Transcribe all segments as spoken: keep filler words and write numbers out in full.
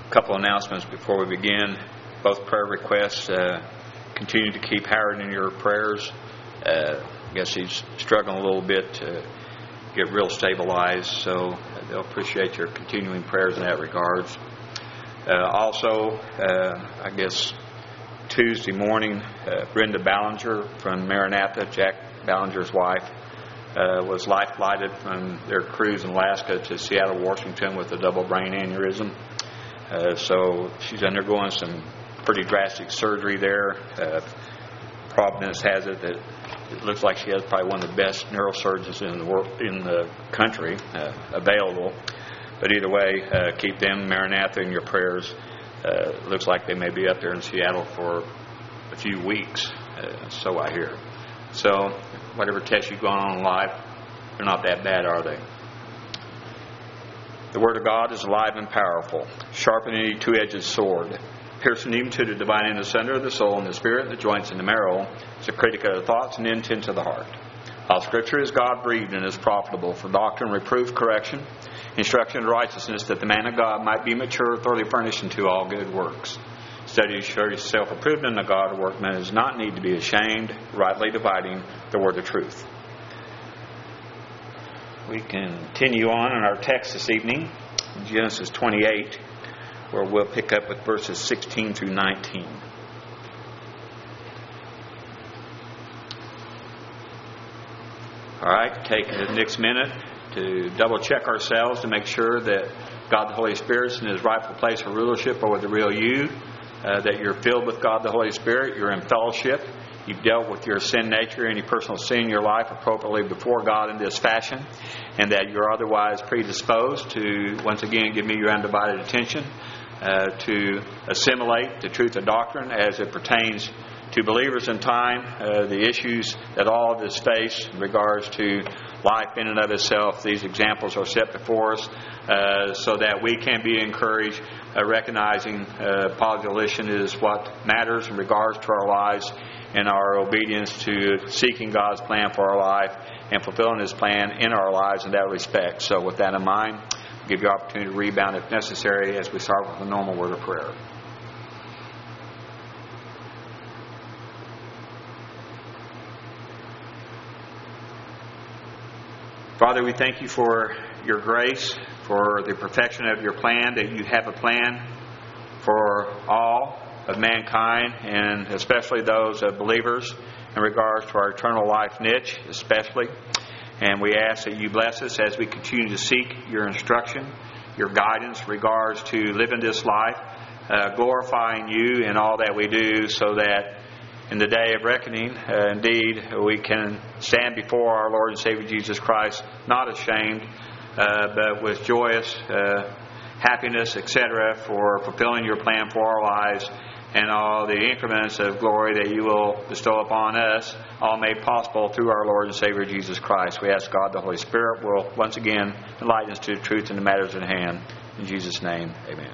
A couple announcements before we begin. Both prayer requests, uh, continue to keep Howard in your prayers. Uh, I guess he's struggling a little bit to get real stabilized, so they'll appreciate your continuing prayers in that regards. Uh, also, uh, I guess Tuesday morning, uh, Brenda Ballinger from Maranatha, Jack Ballinger's wife, uh, was life flighted from their cruise in Alaska to Seattle, Washington with a double brain aneurysm. Uh, so she's undergoing some pretty drastic surgery there. Uh, Providence has it that it looks like she has probably one of the best neurosurgeons in the world, in the country uh, available. But either way, uh, keep them, Maranatha, in your prayers. Uh, looks like they may be up there in Seattle for a few weeks, uh, so I hear. So whatever tests you've gone on in life, they're not that bad, are they? The Word of God is alive and powerful, sharper than any two-edged sword, piercing even to the dividing asunder of the soul and the spirit, the joints and the marrow, is a critic of the thoughts and intents of the heart. All Scripture is God-breathed and is profitable for doctrine, reproof, correction, instruction in righteousness, that the man of God might be mature, thoroughly furnished unto all good works. Study to show yourself approved unto God, a workman does not need to be ashamed, rightly dividing the word of truth. We continue on in our text this evening, in Genesis twenty-eight, where we'll pick up with verses sixteen through nineteen. All right, take the next minute to double check ourselves to make sure that God the Holy Spirit is in His rightful place of rulership over the real you, uh, that you're filled with God the Holy Spirit, you're in fellowship, you've dealt with your sin nature, any personal sin in your life appropriately before God in this fashion, and that you're otherwise predisposed to, once again, give me your undivided attention, uh, to assimilate the truth of doctrine as it pertains to believers in time, uh, the issues that all of us face in regards to life in and of itself. These examples are set before us uh, so that we can be encouraged, uh, recognizing uh, position is what matters in regards to our lives and our obedience to seeking God's plan for our life and fulfilling His plan in our lives in that respect. So with that in mind, I'll give you an opportunity to rebound if necessary as we start with a normal word of prayer. Father, we thank you for your grace, for the perfection of your plan, that you have a plan for all of mankind, and especially those of believers in regards to our eternal life niche, especially. And we ask that you bless us as we continue to seek your instruction, your guidance in regards to living this life, uh, glorifying you in all that we do, so that in the day of reckoning, uh, indeed, we can stand before our Lord and Savior Jesus Christ, not ashamed, uh, but with joyous uh, happiness, et cetera, for fulfilling your plan for our lives and all the increments of glory that you will bestow upon us, all made possible through our Lord and Savior Jesus Christ. We ask God the Holy Spirit will once again enlighten us to the truth in the matters at hand. In Jesus' name, amen.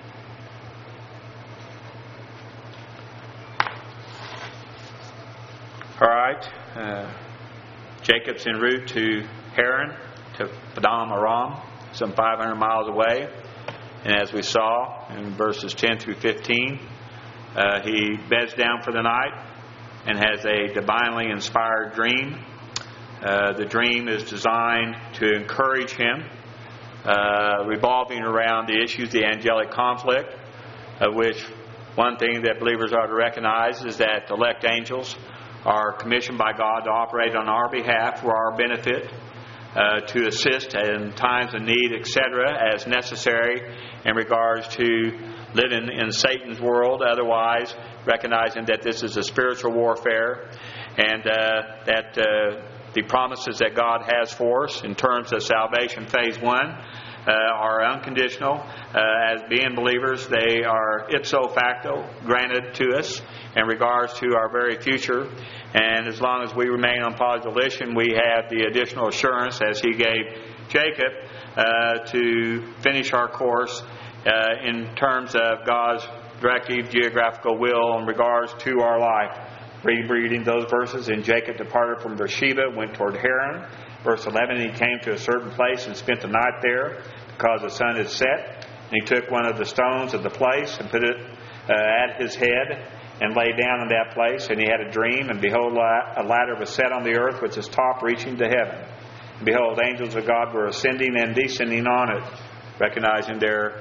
All right, uh, Jacob's en route to Haran, to Padam Aram, some five hundred miles away. And as we saw in verses ten through fifteen, uh, he beds down for the night and has a divinely inspired dream. Uh, the dream is designed to encourage him, uh, revolving around the issues of the angelic conflict, of which one thing that believers are to recognize is that the elect angels are commissioned by God to operate on our behalf for our benefit, uh, to assist in times of need, et cetera, as necessary in regards to living in Satan's world. Otherwise, recognizing that this is a spiritual warfare, and uh, that uh, the promises that God has for us in terms of salvation, phase one, uh, are unconditional. Uh, as being believers, they are ipso facto granted to us in regards to our very future. And as long as we remain on positive volition, we have the additional assurance, as he gave Jacob, uh, to finish our course uh, in terms of God's directive, geographical will in regards to our life. Rereading those verses, and Jacob departed from Beersheba, went toward Haran. Verse eleven, he came to a certain place and spent the night there, because the sun had set. And he took one of the stones of the place and put it uh, at his head and lay down in that place. And he had a dream, and behold, a ladder was set on the earth with its top reaching to heaven. And behold, angels of God were ascending and descending on it, recognizing their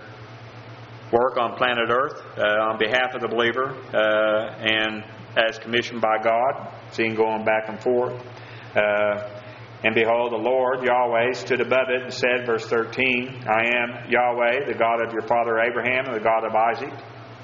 work on planet Earth uh, on behalf of the believer uh, and as commissioned by God, seen going back and forth. Uh, and behold, the Lord, Yahweh, stood above it and said, verse thirteen, I am Yahweh, the God of your father Abraham and the God of Isaac.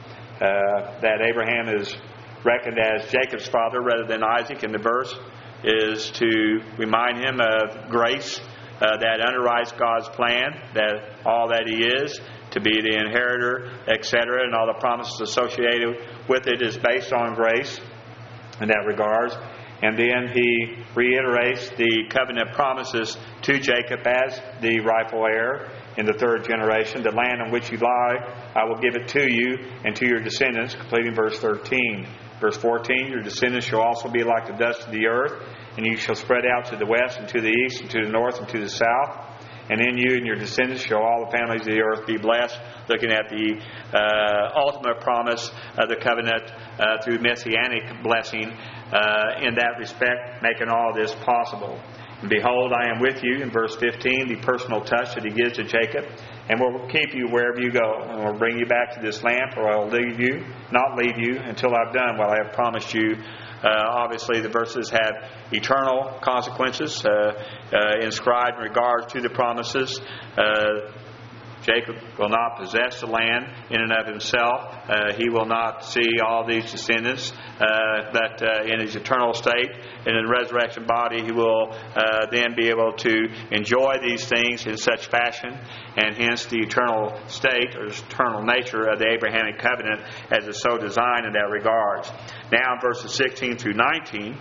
Uh, that Abraham is reckoned as Jacob's father rather than Isaac in the verse is to remind him of grace uh, that underwrites God's plan, that all that he is, to be the inheritor, et cetera, and all the promises associated with it is based on grace in that regards. And then he reiterates the covenant promises to Jacob as the rightful heir in the third generation. The land on which you lie, I will give it to you and to your descendants, completing verse thirteen. Verse fourteen, your descendants shall also be like the dust of the earth, and you shall spread out to the west and to the east and to the north and to the south. And in you and your descendants shall all the families of the earth be blessed. Looking at the uh, ultimate promise of the covenant uh, through messianic blessing uh, in that respect, making all this possible. And behold, I am with you, in verse fifteen, the personal touch that he gives to Jacob, and will keep you wherever you go, and will bring you back to this land, for I will leave you, not leave you, until I've done what I have promised you. Uh, obviously, the verses have eternal consequences uh, uh, inscribed in regards to the promises. Uh, Jacob will not possess the land in and of himself. Uh, he will not see all these descendants, uh, but uh, in his eternal state, in his resurrection body, he will uh, then be able to enjoy these things in such fashion, and hence the eternal state or eternal nature of the Abrahamic covenant as is so designed in that regards. Now in verses sixteen through nineteen,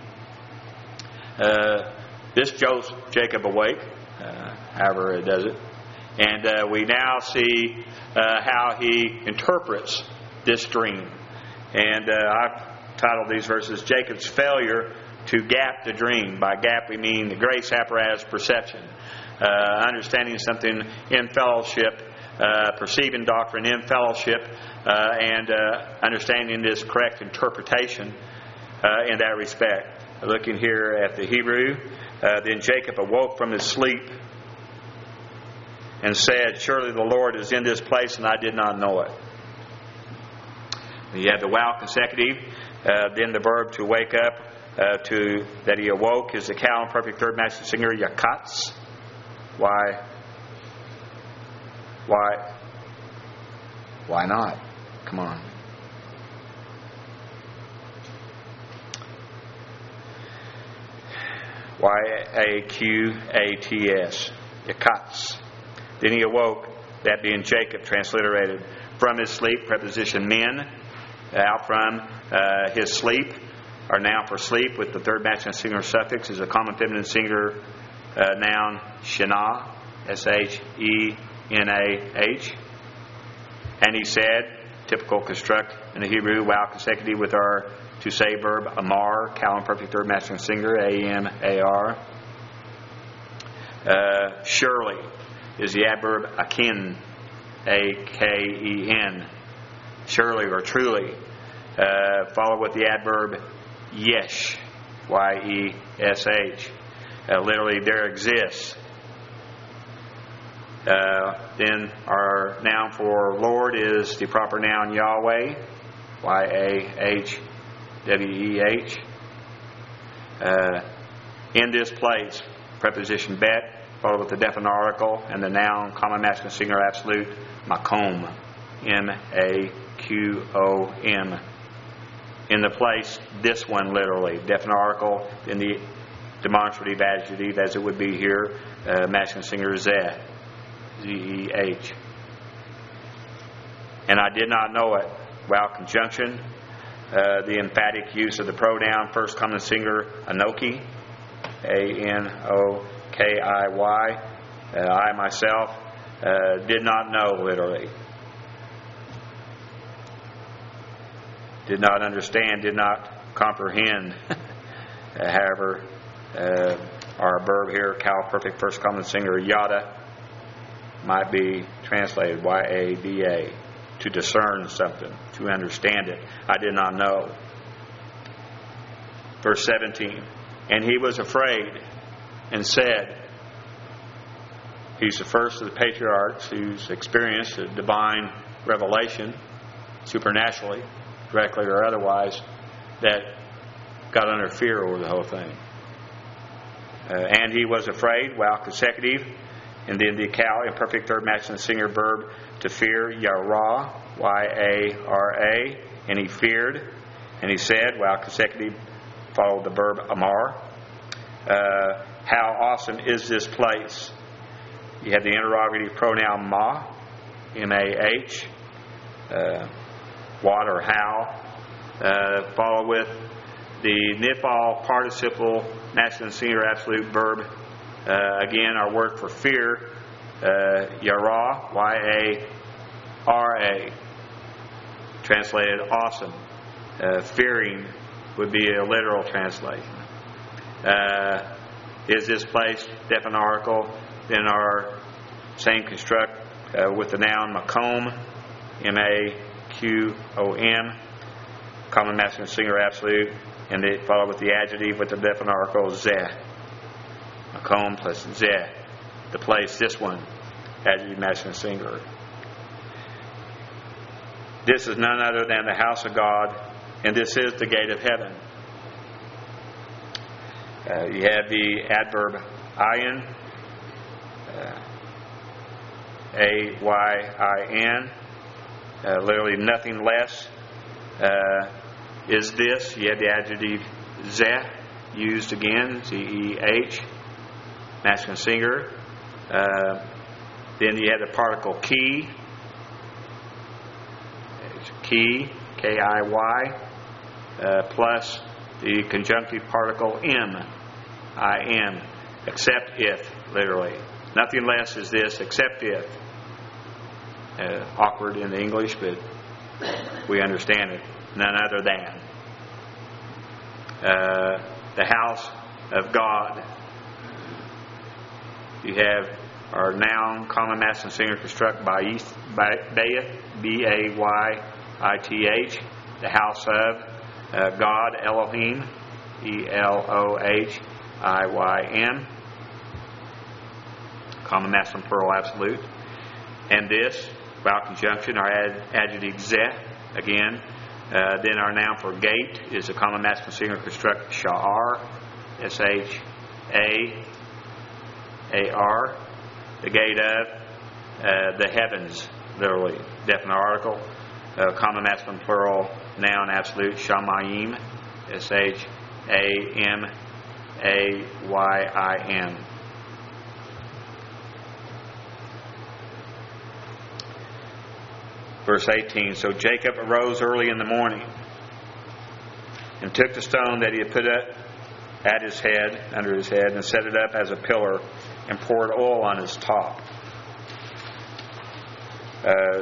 uh, this jolts Jacob awake, uh, however it does it. And uh, we now see uh, how he interprets this dream. And uh, I've titled these verses, Jacob's Failure to Gap the Dream. By gap we mean the grace apparatus perception. Uh, understanding something in fellowship, uh, perceiving doctrine in fellowship, uh, and uh, understanding this correct interpretation uh, in that respect. Looking here at the Hebrew, uh, then Jacob awoke from his sleep and said, surely the Lord is in this place, and I did not know it. You have the wow consecutive, uh, then the verb to wake up, uh, to that he awoke is the cow and perfect third masculine singular, yakatz. Why? Why? Why not? Come on. Y A Q A T S. Yakatz. Then he awoke, that being Jacob, transliterated, from his sleep, preposition men, out from uh, his sleep, or noun for sleep, with the third masculine singular suffix, is a common feminine singular uh, noun, shana, S H E N A H. And he said, typical construct in the Hebrew, wow consecutive with our to say verb, amar, cow perfect third masculine singular, A M A R. Uh, surely is the adverb akin, A K E N. Surely or truly. Uh, followed with the adverb yesh, Y E S H. Uh, literally, there exists. Uh, then our noun for Lord is the proper noun Yahweh, Y A H W E H. Uh, in this place, preposition bet, followed with the definite article, and the noun common masculine singular absolute, makom, M A Q O M. In the place, this one literally, definite article, in the demonstrative adjective, as it would be here, uh, masculine singular zeh, Z E H. And I did not know it. Wow conjunction, uh, the emphatic use of the pronoun, first common singular, anoki, A N O K I Y. Uh, I myself uh, did not know, literally. Did not understand, did not comprehend. uh, however, uh, our verb here, cow perfect first common singular, yada. might be translated, Y A D A, to discern something, to understand it. I did not know. Verse seventeen, and he was afraid and said, he's the first of the patriarchs who's experienced a divine revelation, supernaturally, directly or otherwise, that got under fear over the whole thing. Uh, and he was afraid, wow, consecutive, and then the Cal, imperfect third masculine singular verb, to fear, Yarah, Y A R A, and he feared, and he said, wow, consecutive, followed the verb Amar. Uh, how awesome is this place? You have the interrogative pronoun Ma, M A H, uh, what or how, uh, followed with the nifal participle masculine singular absolute verb. Uh, again, our word for fear, uh, Yarah, Y A R A, translated awesome. Uh, fearing would be a literal translation. Uh, is this place definite article? Then our same construct uh, with the noun makom, M A Q O M, common masculine singular absolute, and they follow with the adjective with the definite article zeh. Makom plus zeh. The place, this one, adjective masculine singular. This is none other than the house of God, and this is the gate of heaven. Uh, you have the adverb ayin, uh, A Y I N, uh, literally nothing less. Uh, is this? You have the adjective zeh, used again, Z E H, masculine singular. Uh, then you have the particle ki, ki, K I Y, uh, plus the conjunctive particle M, I M, except if, literally. Nothing less is this, except if. Uh, awkward in the English, but we understand it. None other than. Uh, the house of God. You have our noun, common masculine singular construct, bayith, bayith, B A Y I T H, the house of uh, God, Elohim, E L O H I Y M, common masculine plural absolute. And this, vowel conjunction, our ad, adjective zeh, again. Uh, then our noun for gate is the common masculine singular construct, sha'ar, S H A A R, the gate of uh, the heavens, literally, definite article. Uh, common masculine plural noun absolute, shamayim, S H A M A Y I M. Verse eighteen, so Jacob arose early in the morning and took the stone that he had put at his head, under his head, and set it up as a pillar and poured oil on its top. Uh,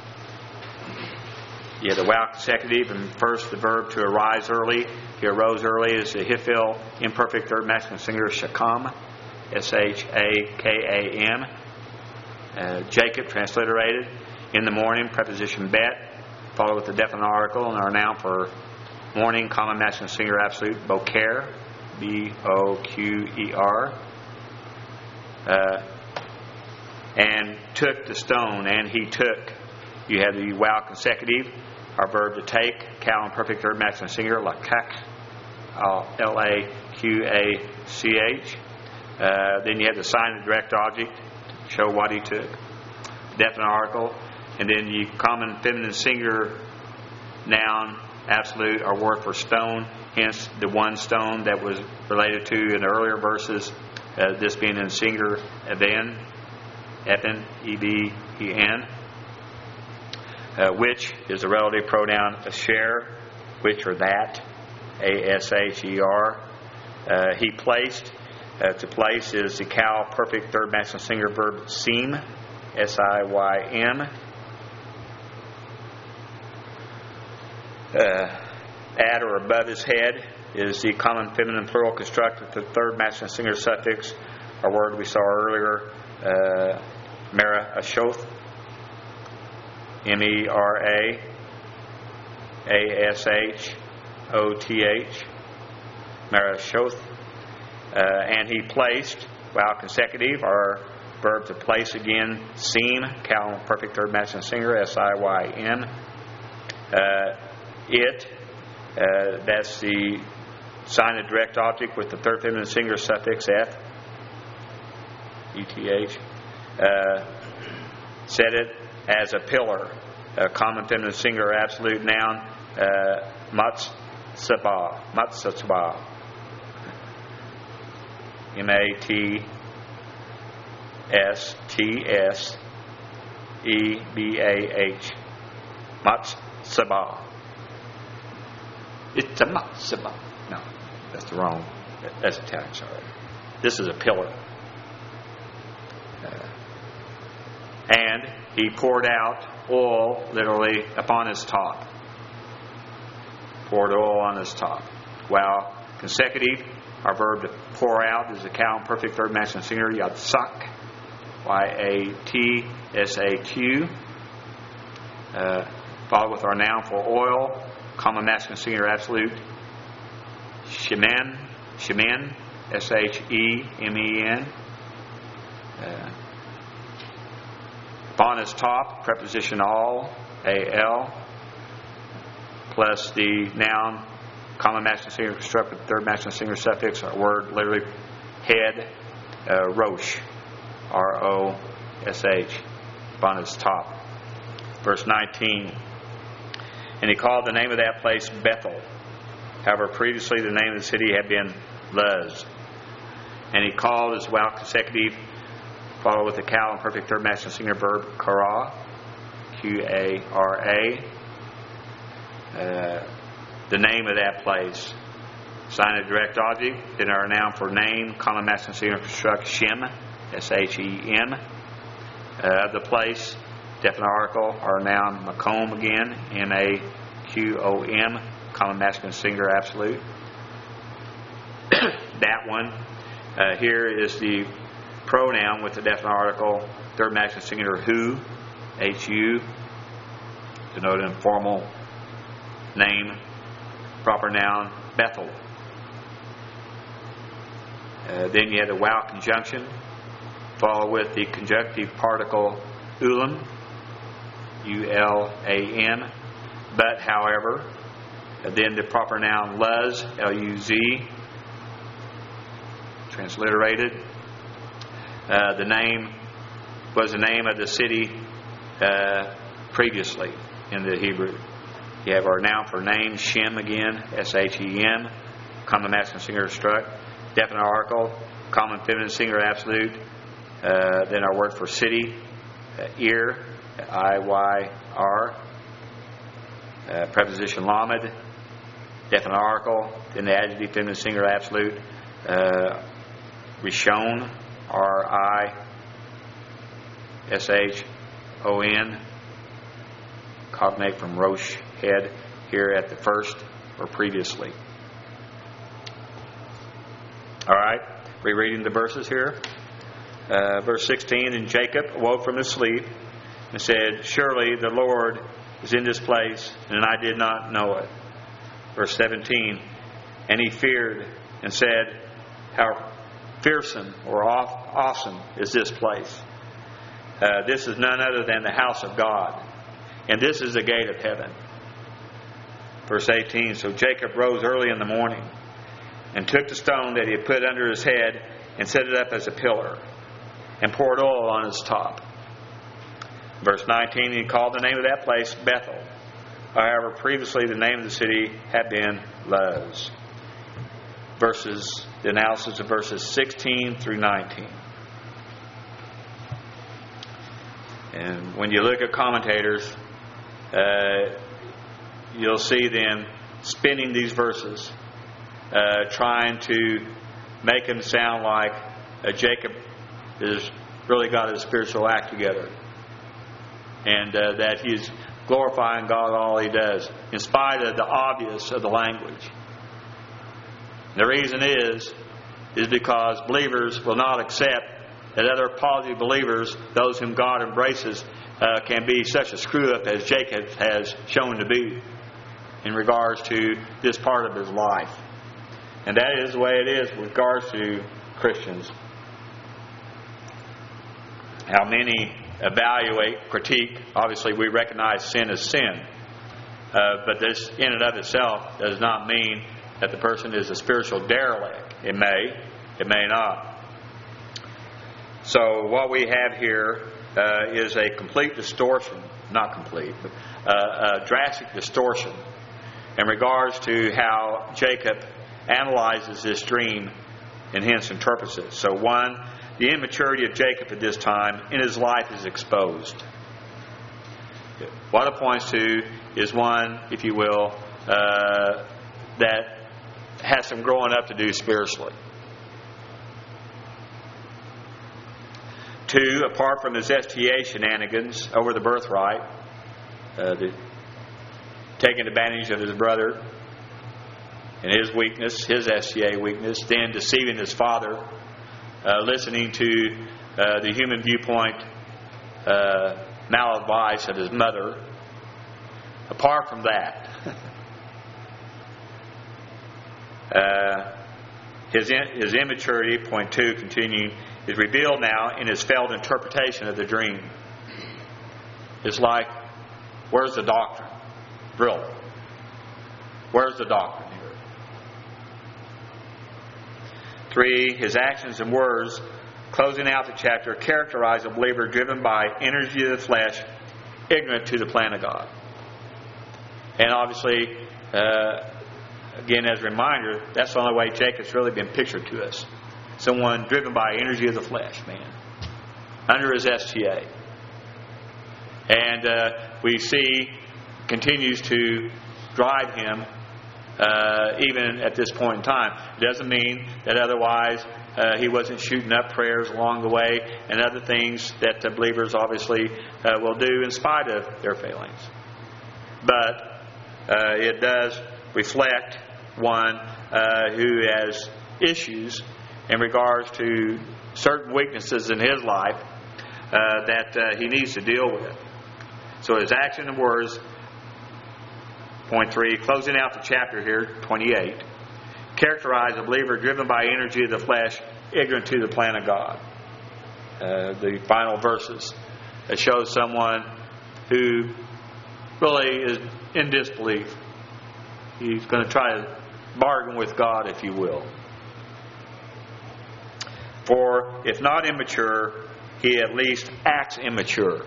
yeah, the wow consecutive, and first the verb to arise early. He arose early is the hifil imperfect third masculine singular shakam, S H A K A M. Uh, Jacob, transliterated. In the morning, preposition bet, followed with the definite article, and our noun for morning, common masculine singular absolute, boker, B O Q E R. Uh, and took the stone, and he took. You have the wow consecutive, our verb to take, cal imperfect third masculine singular, lakak, L A Q A C H. Uh, then you have the sign of direct object to show what he took. Definite article. And then the common feminine singular noun, absolute, our word for stone, hence the one stone that was related to in the earlier verses, uh, this being in singular, eben, eben, E B E N, uh, which is a relative pronoun, asher, which or that, A S H E R. Uh, he placed, uh, to place is the cal perfect third masculine singular verb, seem, S I Y M. Uh, at or above his head is the common feminine plural construct with the third masculine singular suffix, our word we saw earlier, uh, Merah-Ashoth, M E R A A S H O T H, Merah-Ashoth. Uh, and he placed, while consecutive, our verb to place again, seem, Cal perfect third masculine singular, S I Y N. Uh, it, uh, that's the sign of direct object with the third feminine singular suffix F, E T H. Uh, said it as a pillar, a common feminine singular absolute noun, uh, matzabah, matzabah. M A T S T S E B A H. Matzabah. It's a matzabah. No, that's the wrong. That's Italian, sorry. This is a pillar. Uh, and he poured out oil, literally, upon his top. Poured oil on his top. While consecutive, our verb to pour out is the cow in perfect third masculine singular, yatsak, Y A T S A Q. Uh, followed with our noun for oil, common masculine singular absolute, shemen, shemen, S H E M E N. Uh, upon his top, preposition all, A L, plus the noun, common masculine singular constructed third masculine singular suffix, our word literally head, uh, rosh, R O S H, upon his top. Verse nineteen. And he called the name of that place Bethel. However, previously the name of the city had been Luz. And he called as well consecutive, followed with the cow and perfect third masculine singular verb, Kara, Q A R A. Uh, the name of that place. Sign of direct object, then our noun for name, common masculine singular construct, Shem, S H E M. Uh, the place, definite article, our noun, Makom again, M A Q O M, common masculine singular absolute. That one. Uh, here is the pronoun with the definite article, third masculine singular, who, H U, denoting informal name, proper noun, Bethel. Uh, then you had the wow conjunction, followed with the conjunctive particle, ulam, U L A N. But, however, then the proper noun, Luz, L U Z, transliterated. Uh, the name was the name of the city uh, previously in the Hebrew. You have our noun for name, Shem again, S H E M, common masculine singular struck, definite article, common feminine singular absolute. Uh, then our word for city, uh, Ir, I Y R, uh, preposition lamed, definite article, then the adjective feminine singular absolute, uh, Rishon, R I S H O N, cognate from Rosh, head, here at the first or previously. All right, rereading the verses here. Uh, verse sixteen, and Jacob awoke from his sleep and said, surely the Lord is in this place, and I did not know it. Verse seventeen, and he feared and said, how fearsome or awesome is this place. Uh, this is none other than the house of God, and this is the gate of heaven. Verse eighteen, so Jacob rose early in the morning and took the stone that he had put under his head and set it up as a pillar and poured oil on its top. Verse nineteen, he called the name of that place Bethel. However, previously the name of the city had been Luz. Verses, the analysis of verses sixteen through nineteen. And when you look at commentators, uh, you'll see them spinning these verses, uh, trying to make them sound like uh, Jacob has really got his spiritual act together, and uh, that he's glorifying God in all he does, in spite of the obvious of the language. The reason is, is because believers will not accept that other positive believers, those whom God embraces, uh, can be such a screw-up as Jacob has shown to be in regards to this part of his life. And that is the way it is with regards to Christians. How many evaluate, critique, obviously we recognize sin as sin. Uh, but this in and of itself does not mean that the person is a spiritual derelict. It may, it may not. So what we have here uh, is a complete distortion, not complete, but uh, a drastic distortion in regards to how Jacob analyzes this dream and hence interprets it. So one, the immaturity of Jacob at this time in his life is exposed. What it points to is one, if you will, uh, that has some growing up to do spiritually. Two, apart from his S T A shenanigans over the birthright, uh, the, taking advantage of his brother and his weakness, his S T A weakness, then deceiving his father, uh, listening to uh, the human viewpoint uh, maladvice of his mother. Apart from that, uh, his in, his immaturity, point two, continuing, is revealed now in his failed interpretation of the dream. It's like, where's the doctrine? Really? Where's the doctrine here? Three, his actions and words, closing out the chapter, characterize a believer driven by energy of the flesh, ignorant to the plan of God. And obviously, uh, again, as a reminder, that's the only way Jacob's really been pictured to us. Someone driven by energy of the flesh, man, under his S T A. And uh, we see continues to drive him uh, even at this point in time. It doesn't mean that otherwise uh, he wasn't shooting up prayers along the way and other things that the believers obviously uh, will do in spite of their failings. But uh, it does reflect one uh, who has issues in regards to certain weaknesses in his life uh, that uh, he needs to deal with. So his action and words, point three, closing out the chapter here, twenty-eight, characterize a believer driven by energy of the flesh, ignorant to the plan of God. Uh, the final verses that shows someone who really is in disbelief. He's going to try to bargain with God, if you will. For if not immature, he at least acts immature.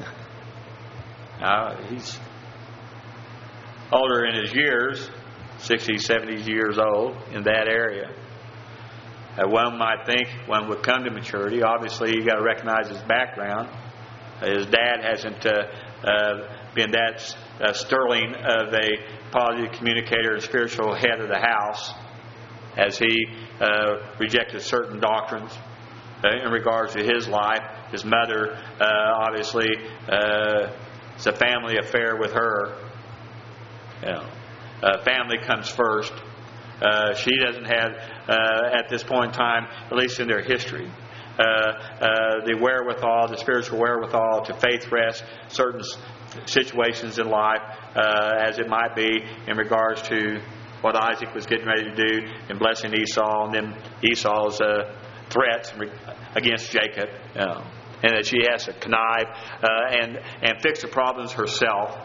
Now, he's older in his years, sixties, seventies years old, in that area. Uh, one might think one would come to maturity. Obviously, you've got to recognize his background. Uh, his dad hasn't uh, uh, been that uh, sterling of a positive communicator and spiritual head of the house, as he uh, rejected certain doctrines uh, in regards to his life. His mother, uh, obviously, uh, it's a family affair with her. You know, uh, family comes first. Uh, she doesn't have, uh, at this point in time, at least in their history, uh, uh, the wherewithal, the spiritual wherewithal to faith rest certain situations in life, uh, as it might be in regards to what Isaac was getting ready to do in blessing Esau, and then Esau's uh, threats against Jacob, you know, and that she has to connive uh, and and fix the problems herself.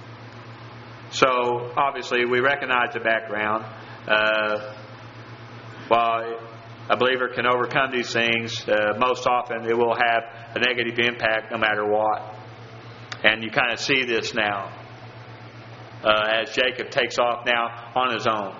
So obviously we recognize the background. Uh, while a believer can overcome these things, uh, most often it will have a negative impact no matter what. And you kind of see this now uh, as Jacob takes off now on his own.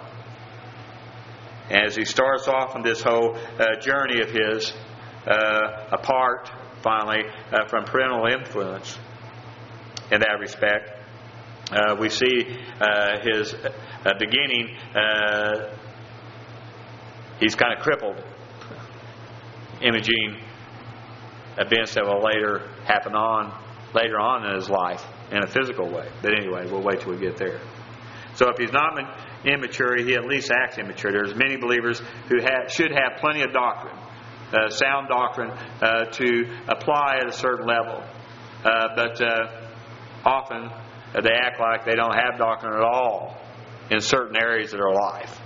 As he starts off on this whole uh, journey of his, uh, apart finally uh, from parental influence in that respect. Uh, we see uh, his uh, beginning, uh, he's kind of crippled, imaging events that will later happen on, later on in his life in a physical way. But anyway, we'll wait till we get there. So if he's not immature, he at least acts immature. There's many believers who have, should have plenty of doctrine, uh, sound doctrine uh, to apply at a certain level. Uh, but uh, often uh, they act like they don't have doctrine at all in certain areas of their life.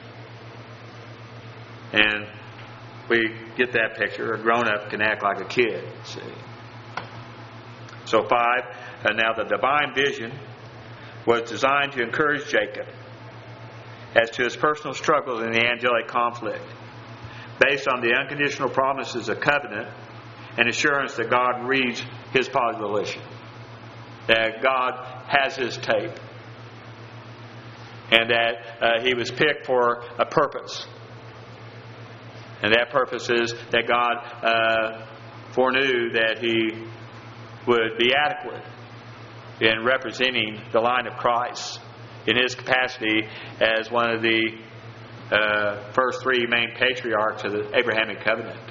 And we get that picture. A grown-up can act like a kid. See. So five, uh, now the divine vision was designed to encourage Jacob as to his personal struggles in the angelic conflict, based on the unconditional promises of covenant and assurance that God reads his positive volition, that God has his tape, and that uh, he was picked for a purpose. And that purpose is that God uh, foreknew that he would be adequate in representing the line of Christ in his capacity as one of the uh, first three main patriarchs of the Abrahamic covenant.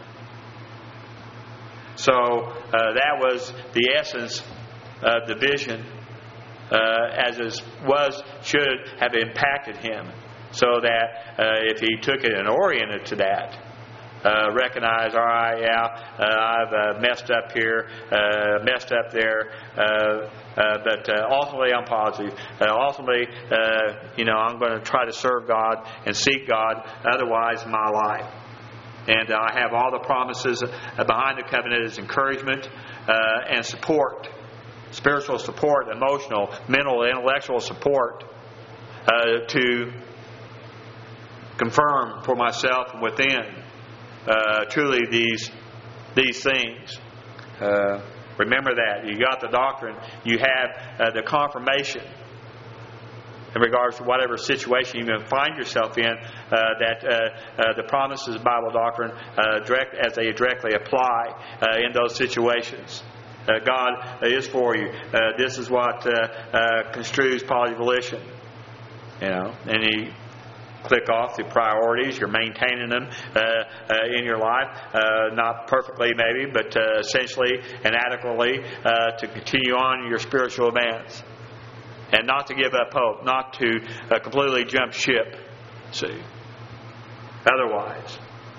So uh, that was the essence of the vision, uh, as it was should have impacted him, so that uh, if he took it and oriented to that, Uh, recognize, all right, yeah, uh, I've uh, messed up here, uh, messed up there, uh, uh, but uh, ultimately I'm positive. Uh, ultimately, uh, you know, I'm going to try to serve God and seek God otherwise in my life. And I have all the promises behind the covenant as encouragement uh, and support, spiritual support, emotional, mental, intellectual support uh, to confirm for myself and within Uh, truly these these things. Uh, remember that. You got the doctrine. You have uh, the confirmation in regards to whatever situation you may find yourself in, uh, that uh, uh, the promises of Bible doctrine, uh, direct as they directly apply uh, in those situations. Uh, God is for you. Uh, this is what uh, uh, construes positive volition. You know, and He click off the priorities. You're maintaining them uh, uh, in your life, uh, not perfectly maybe, but uh, essentially and adequately uh, to continue on your spiritual advance, and not to give up hope, not to uh, completely jump ship. See, otherwise.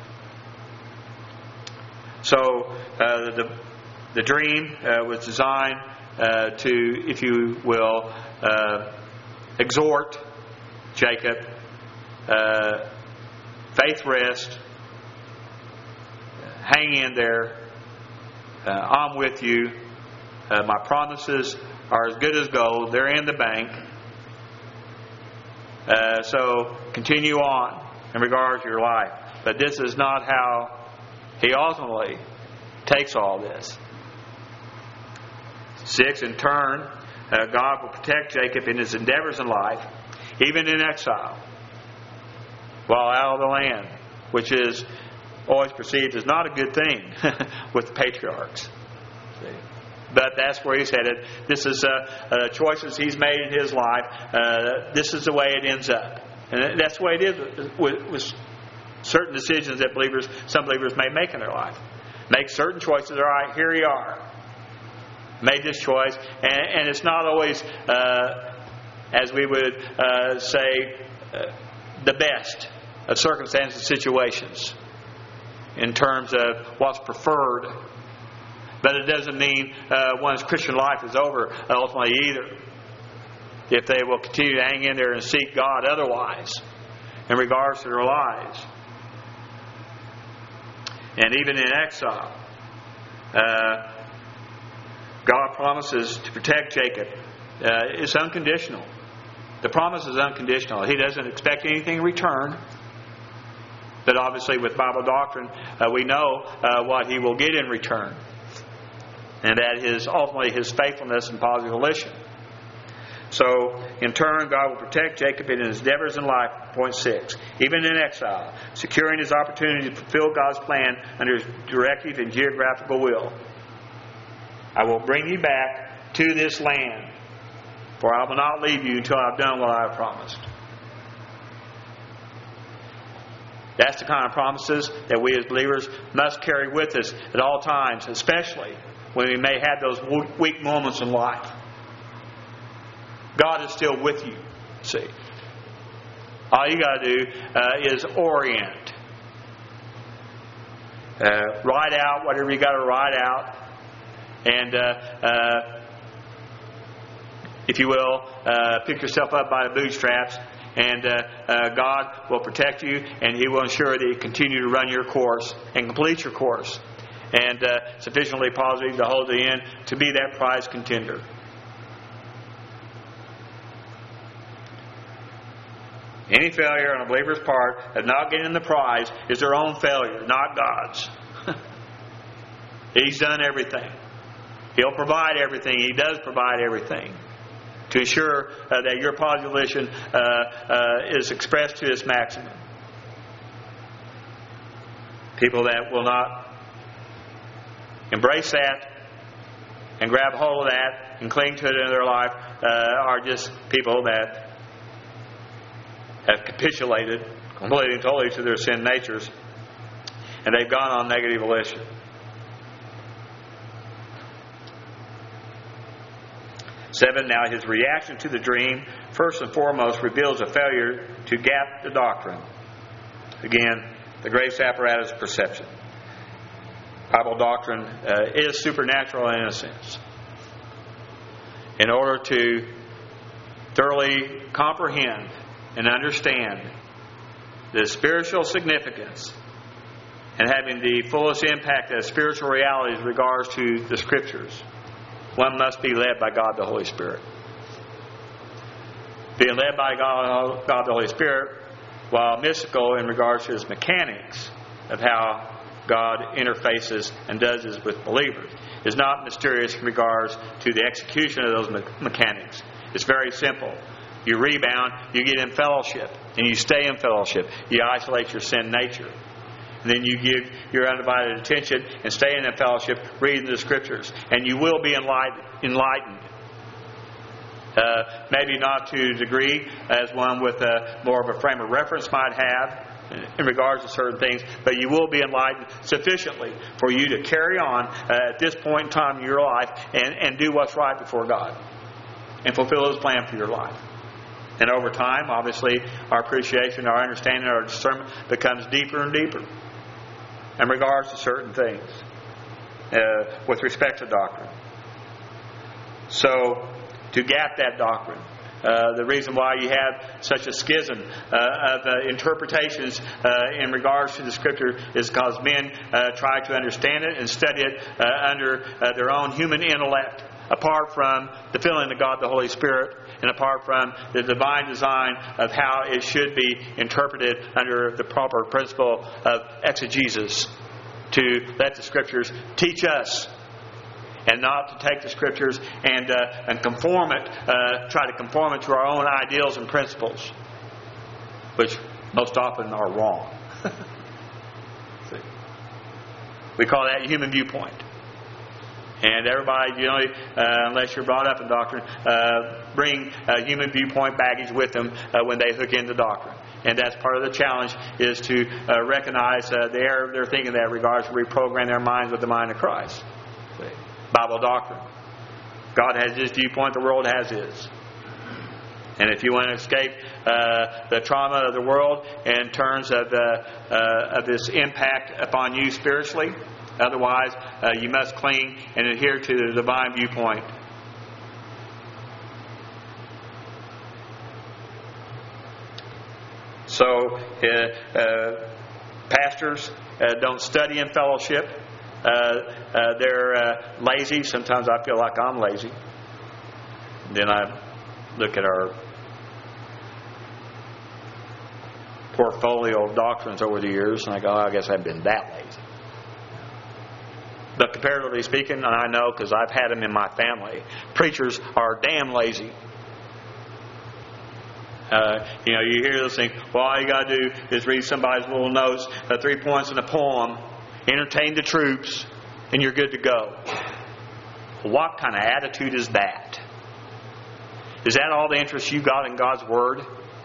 So uh, the the dream uh, was designed uh, to, if you will, uh, exhort Jacob. Uh, faith rest. Hang in there. Uh, I'm with you. Uh, my promises are as good as gold. They're in the bank. Uh, so continue on in regards to your life. But this is not how he ultimately takes all this. Six, in turn, uh, God will protect Jacob in his endeavors in life, even in exile, while out of the land, which is always perceived as not a good thing with the patriarchs. See? But that's where he's headed. This is uh, uh, choices he's made in his life. Uh, this is the way it ends up. And that's the way it is with, with certain decisions that believers, some believers may make in their life. Make certain choices. All right, here you are. Made this choice. And, and it's not always, uh, as we would uh, say, uh, the best of circumstances, situations, in terms of what's preferred. But it doesn't mean uh, one's Christian life is over ultimately either, if they will continue to hang in there and seek God otherwise in regards to their lives. And even in exile, uh, God promises to protect Jacob. Uh, it's unconditional. The promise is unconditional. He doesn't expect anything in return. But obviously with Bible doctrine, uh, we know uh, what he will get in return. And that is ultimately his faithfulness and positive volition. So, in turn, God will protect Jacob in his endeavors in life, point six, even in exile, securing his opportunity to fulfill God's plan under his directive and geographical will. I will bring you back to this land, for I will not leave you until I have done what I have promised. That's the kind of promises that we as believers must carry with us at all times, especially when we may have those weak moments in life. God is still with you, see. All you got to do uh, is orient. Uh, ride out whatever you got to ride out. And, uh, uh, if you will, uh, pick yourself up by the bootstraps. And uh, uh, God will protect you, and He will ensure that you continue to run your course and complete your course. And uh, sufficiently positive to hold the end to be that prize contender. Any failure on a believer's part of not getting the prize is their own failure, not God's. He's done everything. He'll provide everything. He does provide everything to ensure uh, that your position uh, uh, is expressed to its maximum. People that will not embrace that and grab hold of that and cling to it in their life uh, are just people that have capitulated completely and totally to their sin natures, and they've gone on negative volition. Seven, now his reaction to the dream, first and foremost, reveals a failure to gap the doctrine. Again, the grace apparatus perception. Bible doctrine uh, is supernatural in a sense. In order to thoroughly comprehend and understand the spiritual significance and having the fullest impact of spiritual realities in regards to the Scriptures, one must be led by God the Holy Spirit. Being led by God, God the Holy Spirit, while mystical in regards to His mechanics of how God interfaces and does this with believers, is not mysterious in regards to the execution of those me- mechanics. It's very simple. You rebound, you get in fellowship, and you stay in fellowship. You isolate your sin nature. And then you give your undivided attention and stay in that fellowship, reading the Scriptures. And you will be enlightened. Uh, maybe not to a degree as one with a, more of a frame of reference might have in regards to certain things, but you will be enlightened sufficiently for you to carry on uh, at this point in time in your life and, and do what's right before God and fulfill His plan for your life. And over time, obviously, our appreciation, our understanding, our discernment becomes deeper and deeper in regards to certain things uh, with respect to doctrine. So, to gap that doctrine, uh, the reason why you have such a schism uh, of uh, interpretations uh, in regards to the Scripture is because men uh, try to understand it and study it uh, under uh, their own human intellect, apart from the filling of God the Holy Spirit, and apart from the divine design of how it should be interpreted under the proper principle of exegesis, to let the Scriptures teach us, and not to take the Scriptures and uh, and conform it, uh, try to conform it to our own ideals and principles, which most often are wrong. See? We call that human viewpoint. And everybody, you know, uh, unless you're brought up in doctrine, uh, bring uh, human viewpoint baggage with them uh, when they hook into doctrine. And that's part of the challenge, is to uh, recognize uh, the error of their thinking in that regard, to reprogram their minds with the mind of Christ. See? Bible doctrine. God has His viewpoint, the world has His. And if you want to escape uh, the trauma of the world in terms of, uh, uh, of this impact upon you spiritually, otherwise, uh, you must cling and adhere to the divine viewpoint. So, uh, uh, pastors uh, don't study in fellowship. Uh, uh, they're uh, lazy. Sometimes I feel like I'm lazy. Then I look at our portfolio of doctrines over the years, and I go, oh, I guess I've been that lazy. But comparatively speaking, and I know because I've had them in my family, preachers are damn lazy. Uh, you know, you hear those things, well, all you got to do is read somebody's little notes, uh, three points in a poem, entertain the troops, and you're good to go. What kind of attitude is that? Is that all the interest you got in God's Word?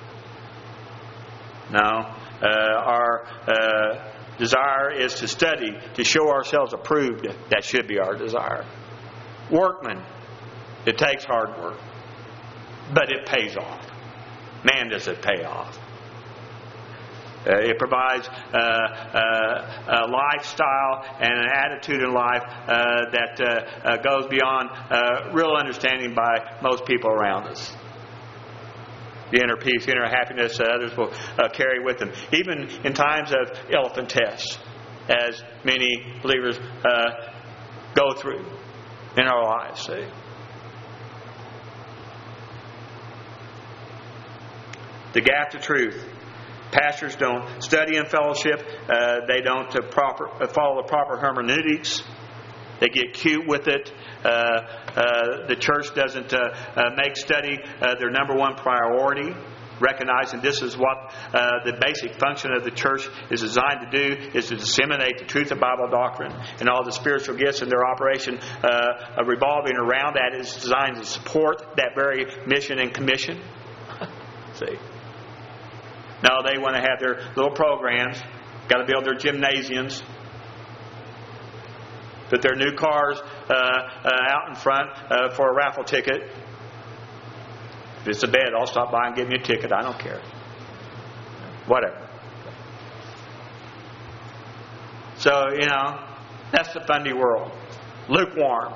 No. Uh, our uh, desire is to study, to show ourselves approved. That should be our desire. Workmen, it takes hard work, but it pays off. Man, does it pay off. Uh, it provides uh, uh, a lifestyle and an attitude in life uh, that uh, uh, goes beyond uh, real understanding by most people around us. The inner peace, the inner happiness that others will uh, carry with them. Even in times of elephant tests, as many believers uh, go through in our lives. See? The gap to truth. Pastors don't study in fellowship. Uh, they don't uh, proper, uh, follow the proper hermeneutics. They get cute with it. Uh, uh, the church doesn't uh, uh, make study uh, their number one priority, recognizing this is what uh, the basic function of the church is designed to do, is to disseminate the truth of Bible doctrine, and all the spiritual gifts and their operation uh, revolving around that is designed to support that very mission and commission. See? No, they want to have their little programs, got to build their gymnasiums, put their new cars uh, uh, out in front uh, for a raffle ticket. If it's a bed, I'll stop by and give me a ticket. I don't care. Whatever. So, you know, that's the fundy world. Lukewarm.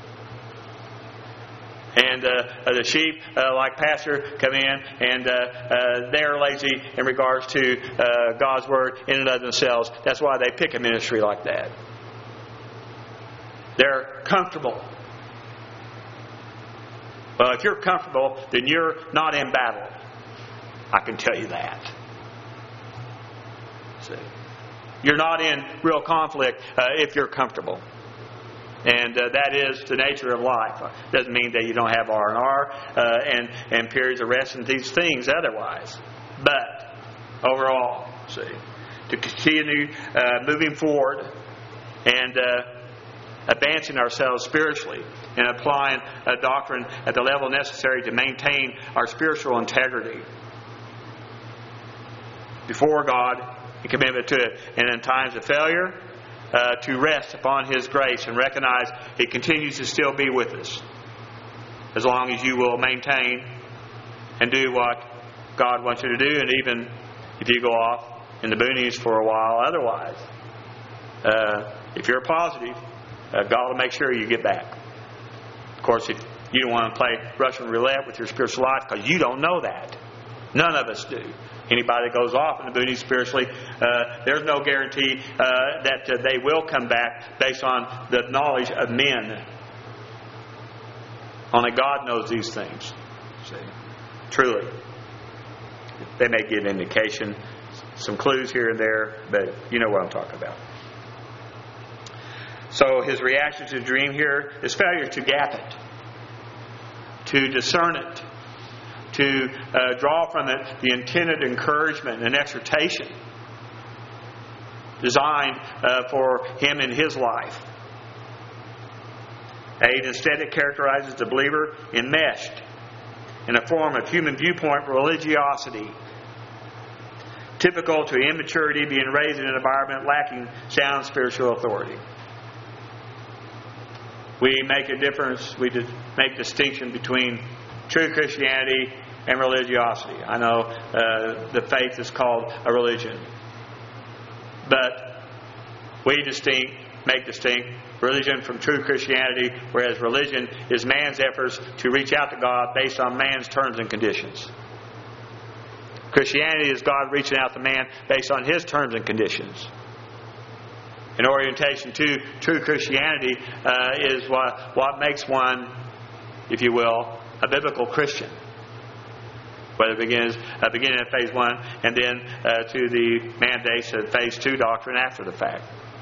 And uh, the sheep, uh, like Pastor, come in and uh, uh, they're lazy in regards to uh, God's Word in and of themselves. That's why they pick a ministry like that. They're comfortable. Well, if you're comfortable, then you're not in battle. I can tell you that. See? You're not in real conflict uh, if you're comfortable. And uh, that is the nature of life. Doesn't mean that you don't have R and R uh, and and periods of rest and these things otherwise. But overall, see, to continue uh, moving forward and uh, advancing ourselves spiritually and applying a doctrine at the level necessary to maintain our spiritual integrity before God and commitment to it. And in times of failure, Uh, to rest upon His grace and recognize He continues to still be with us as long as you will maintain and do what God wants you to do, and even if you go off in the boonies for a while otherwise. Uh, if you're positive, uh, God will make sure you get back. Of course, if you don't want to play Russian roulette with your spiritual life, because you don't know that. None of us do. Anybody that goes off in the boonies spiritually, uh, there's no guarantee uh, that uh, they will come back based on the knowledge of men. Only God knows these things. See? Truly. They may give indication, some clues here and there, but you know what I'm talking about. So his reaction to the dream here is failure to gap it, to discern it, to uh, draw from it the intended encouragement and exhortation designed uh, for him in his life. Eight, instead it characterizes the believer enmeshed in a form of human viewpoint religiosity, typical to immaturity, being raised in an environment lacking sound spiritual authority. We make a difference, we make distinction between true Christianity and religiosity. I know uh, the faith is called a religion. But we distinct, make distinct religion from true Christianity, whereas religion is man's efforts to reach out to God based on man's terms and conditions. Christianity is God reaching out to man based on His terms and conditions. An orientation to true Christianity uh, is what, what makes one, if you will, a biblical Christian. Whether it begins uh, beginning at phase one and then uh, to the mandates of phase two doctrine after the fact.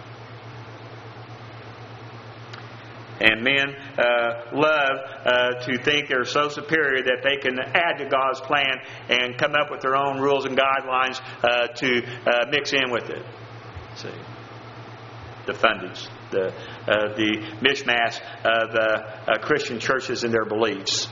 And men uh, love uh, to think they're so superior that they can add to God's plan and come up with their own rules and guidelines uh, to uh, mix in with it. See, the fundies, the uh, the mishmash of uh, uh, Christian churches and their beliefs.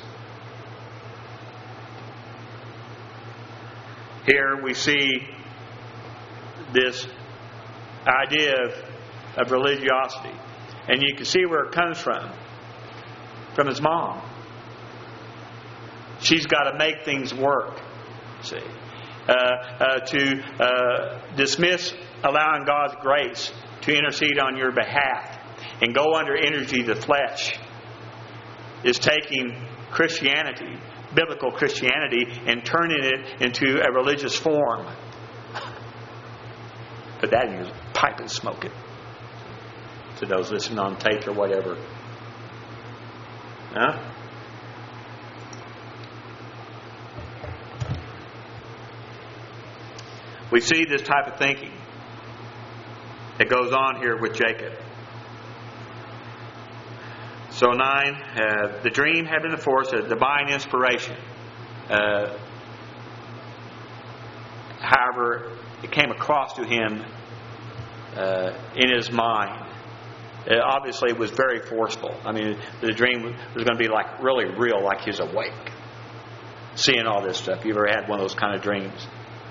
Here we see this idea of, of religiosity. And you can see where it comes from. From his mom. She's got to make things work. See? uh, uh, to uh, dismiss allowing God's grace to intercede on your behalf and go under energy of the flesh is taking Christianity, biblical Christianity, and turning it into a religious form. Put that in your pipe and smoke it. To those listening on tape or whatever. Huh? We see this type of thinking that goes on here with Jacob. So nine, uh, the dream had been the force of divine inspiration. Uh, however, it came across to him uh, in his mind. Uh, obviously, it was very forceful. I mean, the dream was going to be like really real, like he was awake, seeing all this stuff. You ever had one of those kind of dreams?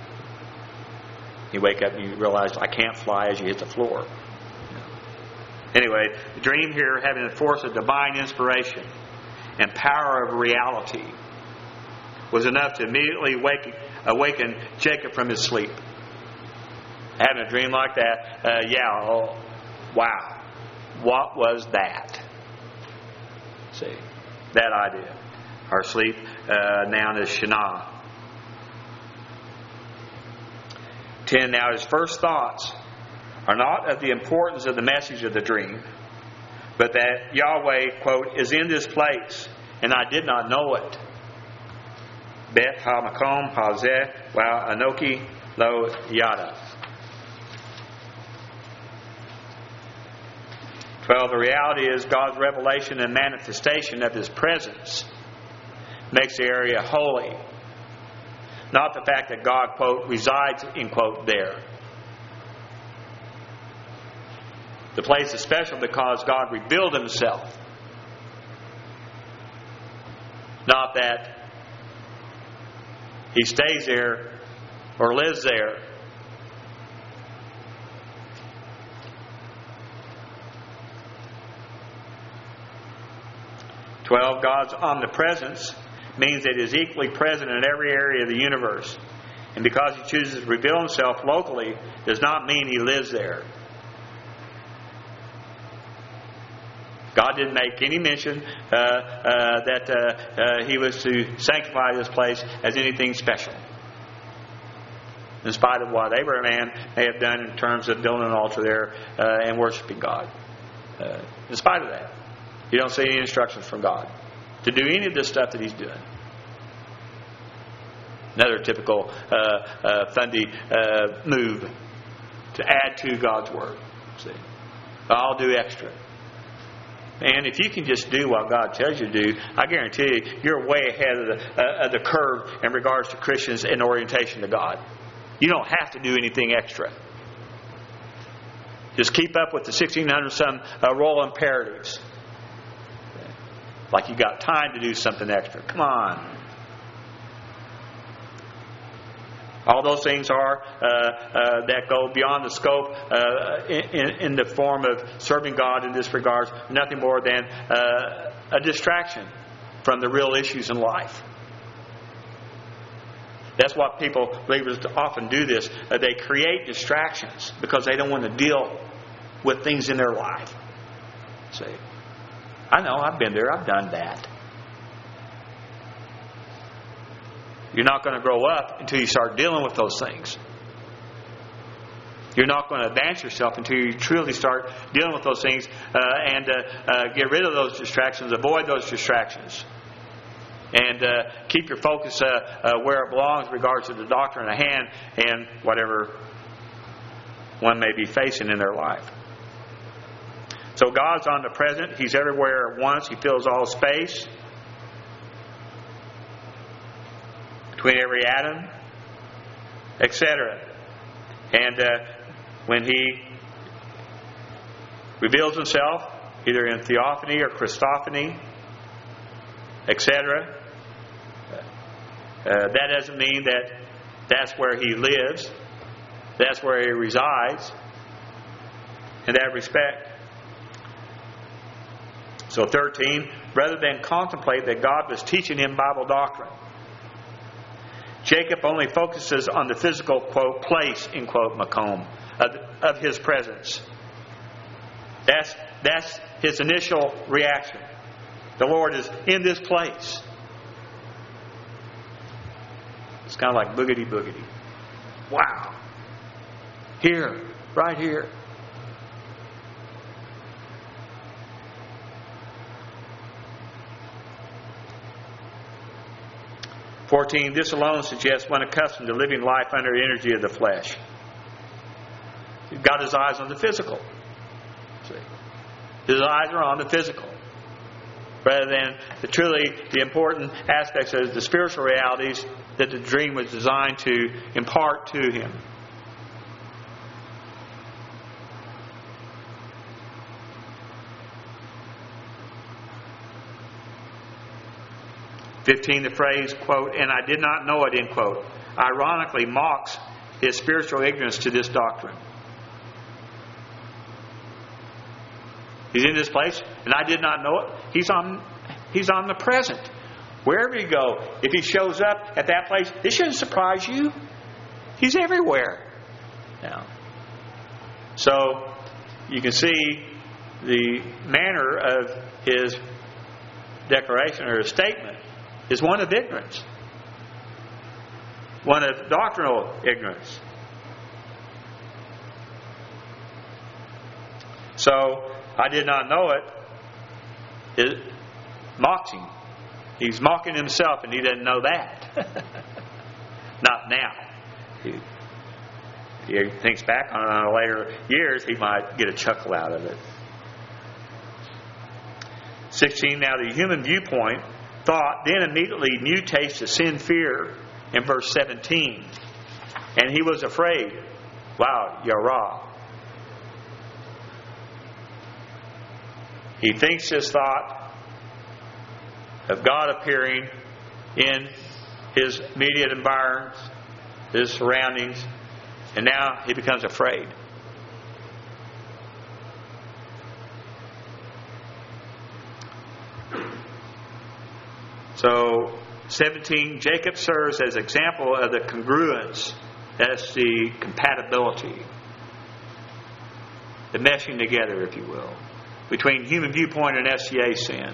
You wake up and you realize, I can't fly as you hit the floor. Anyway, the dream here having the force of divine inspiration and power of reality was enough to immediately wake, awaken Jacob from his sleep. Having a dream like that, uh, yeah, oh, wow. What was that? See, that idea. Our sleep uh, noun is Shana. Ten, now his first thoughts are not of the importance of the message of the dream, but that Yahweh, quote, is in this place, and I did not know it. Bet ha-makom ha-zeh wa anoki lo yada. twelve, the reality is God's revelation and manifestation of His presence makes the area holy. Not the fact that God, quote, resides, in quote, there. The place is special because God revealed Himself. Not that He stays there or lives there. Twelve, God's omnipresence means that He is equally present in every area of the universe. And because He chooses to reveal Himself locally does not mean He lives there. God didn't make any mention uh, uh, that uh, uh, He was to sanctify this place as anything special. In spite of what Abraham may have done in terms of building an altar there uh, and worshiping God. Uh, in spite of that, you don't see any instructions from God to do any of this stuff that He's doing. Another typical uh, uh, Fundy uh, move to add to God's Word. See, I'll do extra. And if you can just do what God tells you to do, I guarantee you, you're way ahead of the, uh, of the curve in regards to Christians and orientation to God. You don't have to do anything extra. Just keep up with the sixteen hundred some uh, royal imperatives. Like you got time to do something extra. Come on. All those things are uh, uh, that go beyond the scope uh, in, in the form of serving God in this regard. Nothing more than uh, a distraction from the real issues in life. That's what people, believers, often do this. Uh, they create distractions because they don't want to deal with things in their life. See? I know, I've been there, I've done that. You're not going to grow up until you start dealing with those things. You're not going to advance yourself until you truly start dealing with those things uh, and uh, uh, get rid of those distractions, avoid those distractions. And uh, keep your focus uh, uh, where it belongs in regards to the doctrine at hand and whatever one may be facing in their life. So God's omnipresent. He's everywhere at once. He fills all space between every atom, et cetera. And uh, when He reveals Himself, either in theophany or Christophany, et cetera, uh, that doesn't mean that that's where He lives. That's where He resides. In that respect. So thirteen, rather than contemplate that God was teaching him Bible doctrine, Jacob only focuses on the physical, quote, place, end quote, Makom, of, of his presence. That's, that's his initial reaction. The Lord is in this place. It's kind of like boogity boogity. Wow. Here, right here. fourteen, this alone suggests one accustomed to living life under the energy of the flesh. He's got his eyes on the physical. See? His eyes are on the physical. Rather than the truly the important aspects of the spiritual realities that the dream was designed to impart to him. fifteen, the phrase, quote, and I did not know it, end quote, ironically mocks his spiritual ignorance to this doctrine. He's in this place, and I did not know it. He's on, he's omnipresent. Wherever you go, if he shows up at that place, it shouldn't surprise you. He's everywhere. Now, so you can see the manner of his declaration or his statement is one of ignorance. One of doctrinal ignorance. So, I did not know it. It mocks him. He's mocking himself and he doesn't know that. Not now. He, he thinks back on it in later years, he might get a chuckle out of it. sixteen, now the human viewpoint thought then immediately mutates to sin fear in verse seventeen. And he was afraid. Wow, Yarah. He thinks his thought of God appearing in his immediate environment, his surroundings, and now he becomes afraid. So, seventeen, Jacob serves as example of the congruence. That's the compatibility. The meshing together, if you will, between human viewpoint and S C A sin.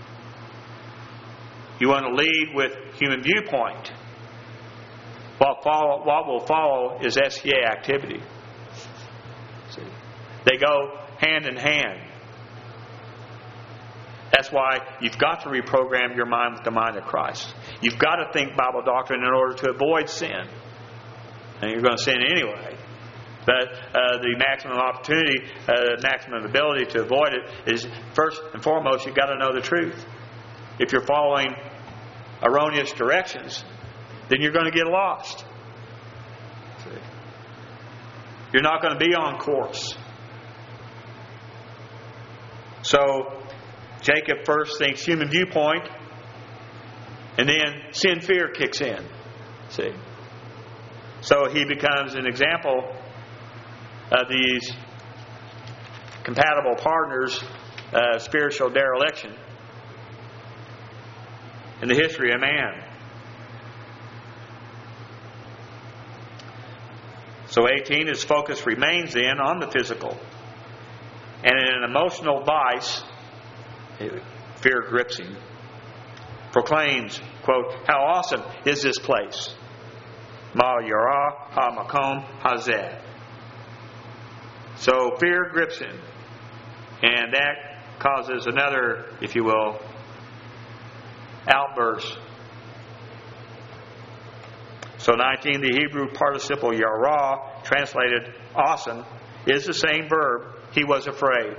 You want to lead with human viewpoint. What, follow, what will follow is S C A activity. See? They go hand in hand. That's why you've got to reprogram your mind with the mind of Christ. You've got to think Bible doctrine in order to avoid sin. And you're going to sin anyway. But uh, the maximum opportunity, uh, maximum ability to avoid it is, first and foremost, you've got to know the truth. If you're following erroneous directions, then you're going to get lost. See? You're not going to be on course. So, Jacob first thinks human viewpoint, and then sin fear kicks in. See? So he becomes an example of these compatible partners, uh, spiritual dereliction in the history of man. So eighteen, his focus remains then on the physical. And in an emotional vice, fear grips him. Proclaims, quote, how awesome is this place? Ma Yarah, Ha Makom, Hazeh. So fear grips him. And that causes another, if you will, outburst. So nineteen, the Hebrew participle Yarah, translated awesome, is the same verb. He was afraid.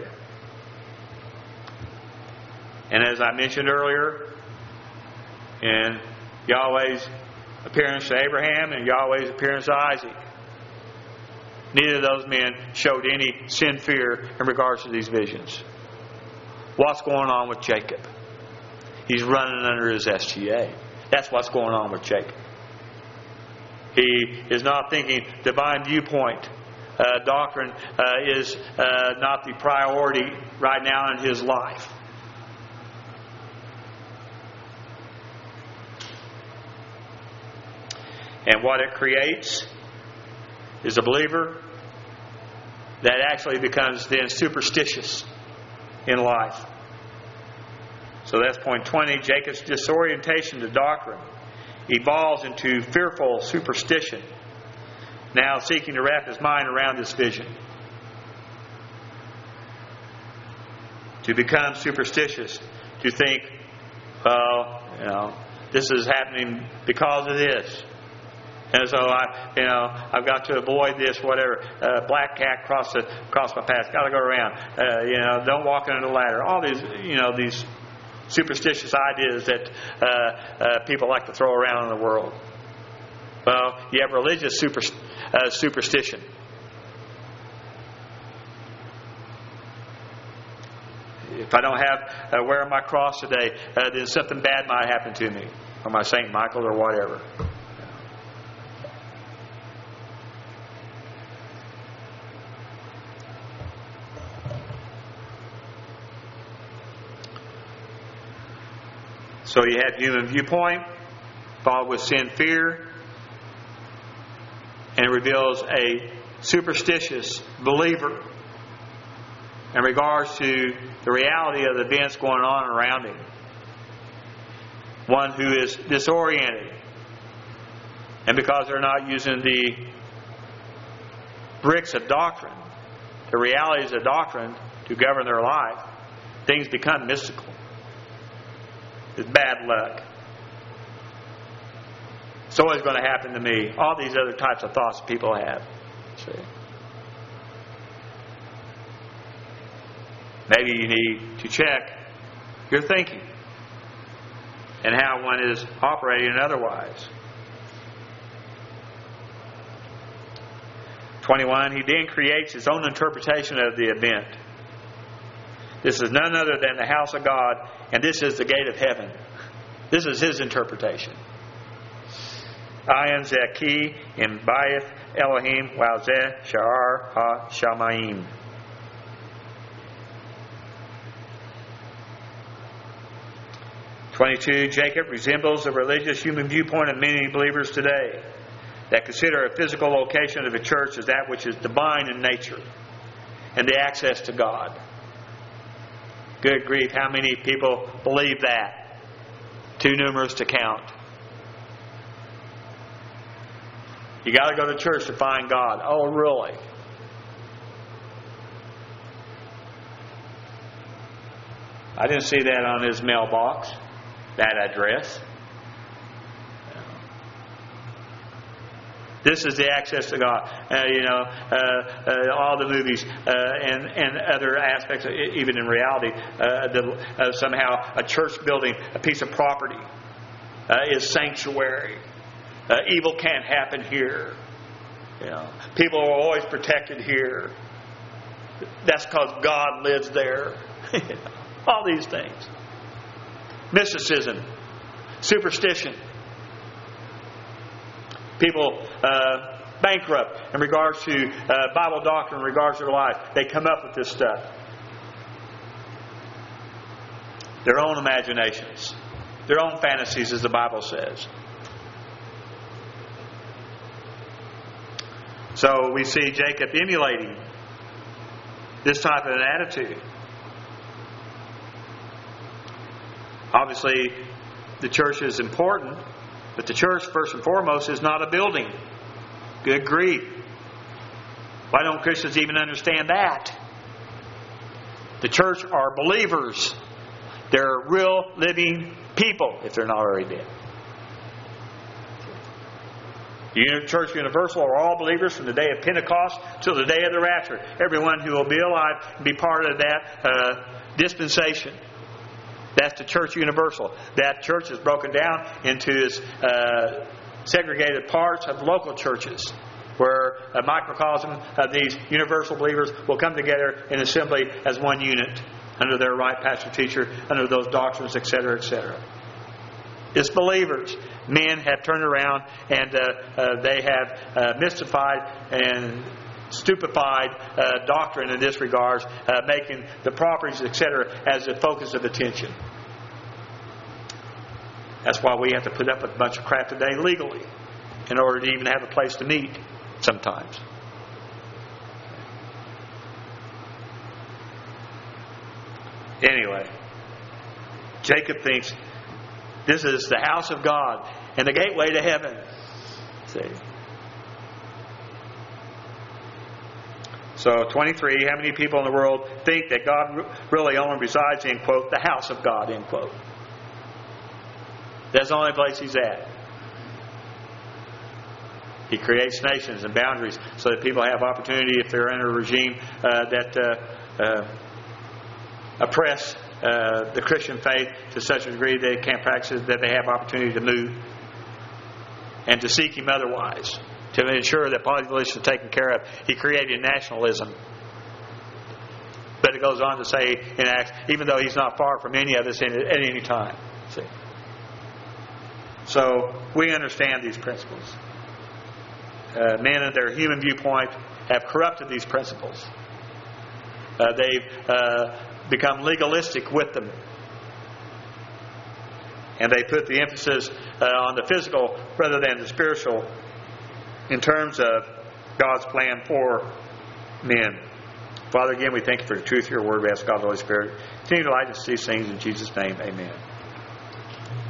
And as I mentioned earlier, in Yahweh's appearance to Abraham and Yahweh's appearance to Isaac, neither of those men showed any sin fear in regards to these visions. What's going on with Jacob? He's running under his S T A. That's what's going on with Jacob. He is not thinking divine viewpoint. Uh, doctrine uh, is uh, not the priority right now in his life. And what it creates is a believer that actually becomes then superstitious in life. So that's point twenty. Jacob's disorientation to doctrine evolves into fearful superstition, now seeking to wrap his mind around this vision. To become superstitious, to think, well, you know, this is happening because of this. And so I, you know, I've got to avoid this, whatever. Uh, black cat cross the cross my path. Got to go around. Uh, you know, don't walk under the ladder. All these, you know, these superstitious ideas that uh, uh, people like to throw around in the world. Well, you have religious super, uh, superstition. If I don't have uh, wearing my cross today, uh, then something bad might happen to me, or my Saint Michael, or whatever. So you have human viewpoint, followed with sin, fear, and it reveals a superstitious believer in regards to the reality of the events going on around him. One who is disoriented. And because they're not using the bricks of doctrine, the realities of doctrine to govern their life, things become mystical. It's bad luck. It's always going to happen to me. All these other types of thoughts people have. See? Maybe you need to check your thinking and how one is operating otherwise. twenty-one, he then creates his own interpretation of the event. This is none other than the house of God, and this is the gate of heaven. This is his interpretation. Ayin Zeki in Bayith Elohim Wazeh Sha'ar Ha Shamayim. twenty-two, Jacob resembles the religious human viewpoint of many believers today that consider a physical location of a church as that which is divine in nature and the access to God. Good grief, how many people believe that? Too numerous to count. You got to go to church to find God. Oh, really? I didn't see that on his mailbox, that address. This is the access to God. Uh, you know, uh, uh, all the movies uh, and and other aspects, even in reality, uh, the, uh, somehow a church building, a piece of property, uh, is sanctuary. Uh, evil can't happen here. You know, people are always protected here. That's because God lives there. All these things. Mysticism, superstition. People uh, bankrupt in regards to uh, Bible doctrine, in regards to their life. They come up with this stuff. Their own imaginations. Their own fantasies, as the Bible says. So we see Jacob emulating this type of an attitude. Obviously, the church is important, but the church, first and foremost, is not a building. Good grief. Why don't Christians even understand that? The church are believers. They're real, living people, if they're not already dead. The Church Universal are all believers from the day of Pentecost till the day of the rapture. Everyone who will be alive and be part of that uh, dispensation. That's the Church Universal. That church is broken down into its uh, segregated parts of local churches, where a microcosm of these universal believers will come together in assembly as one unit under their right pastor teacher, under those doctrines, et cetera, et cetera. It's believers. Men have turned around and uh, uh, they have uh, mystified and stupefied uh, doctrine in this regard, uh, making the properties, et cetera, as the focus of attention. That's why we have to put up with a bunch of crap today legally. in order to even have a place to meet sometimes. Anyway, Jacob thinks this is the house of God and the gateway to heaven. See? So twenty-three, how many people in the world think that God really only resides in, quote, the house of God, end quote? That's the only place He's at. He creates nations and boundaries so that people have opportunity, if they're in a regime uh, that uh, uh, oppress uh, the Christian faith to such a degree they can't practice it, that they have opportunity to move and to seek Him otherwise, to ensure that population is taken care of. He created nationalism. But it goes on to say in Acts, even though He's not far from any of us at any time. See? So we understand these principles. Uh, men in their human viewpoint have corrupted these principles. Uh, they've uh, become legalistic with them. And they put the emphasis uh, on the physical rather than the spiritual in terms of God's plan for men. Father, again, we thank You for the truth of Your word. We ask God, the Holy Spirit, continue to light us these things in Jesus' name. Amen.